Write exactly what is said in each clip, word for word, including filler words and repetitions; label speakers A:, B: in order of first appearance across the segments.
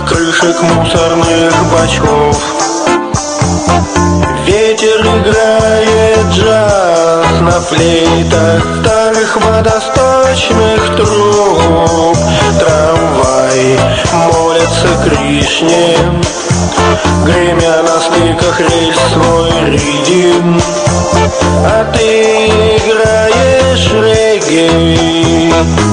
A: крышек мусорных бачков. Ветер играет джаз на флейтах старых водосточных труб. Трамвай молится Кришне, гремя на стыках рельс свой ридим. А ты играешь регги,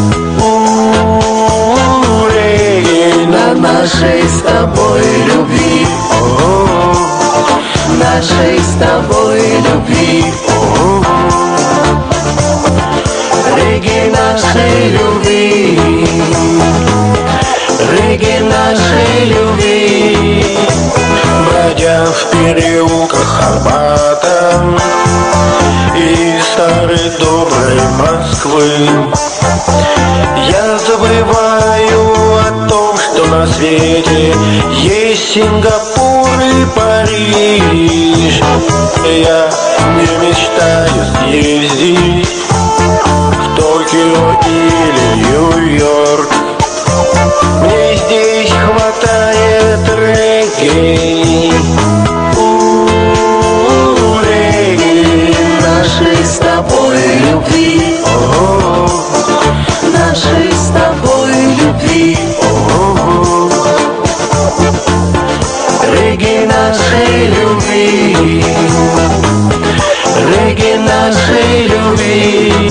A: у-у-у, регги на нашей с тобой любви. О-о-о. Нашей с тобой любви, о-о-о. Регги нашей любви, регги нашей любви. Бродя в переулках Арбата и старой доброй Москвы, я забываю о том, что на свете есть Сингапур и Париж. Я не мечтаю съездить в Токио или Нью-Йорк. Мне здесь хватает регги, у-у-у, регги нашей с тобой любви, о-о-о. Нашей с тобой любви, о-о-о. Регги нашей любви, регги нашей любви.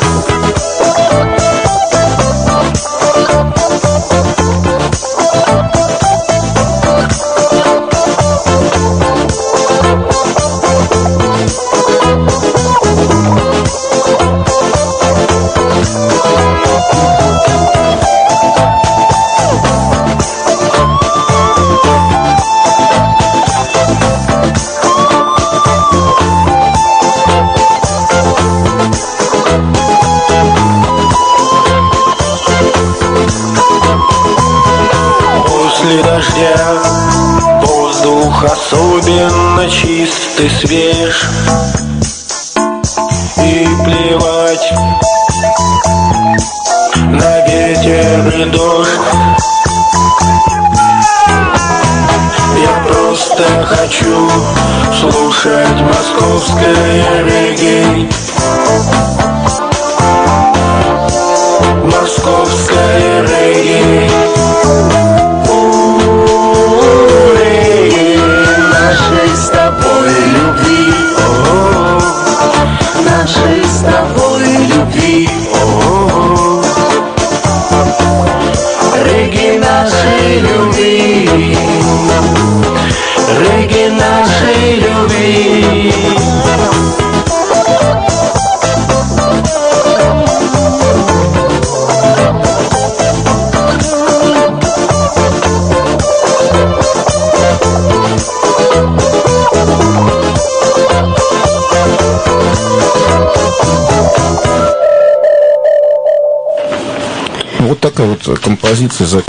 A: После дождя воздух особенно чист и свеж, и плевать на ветер и дождь. Я просто хочу слушать московское регги, московское регги. Нашей с тобой любви, о-о-о. Нашей с тобой любви, о-о-о. Регги нашей любви, регги нашей любви.
B: Вот такая вот композиция.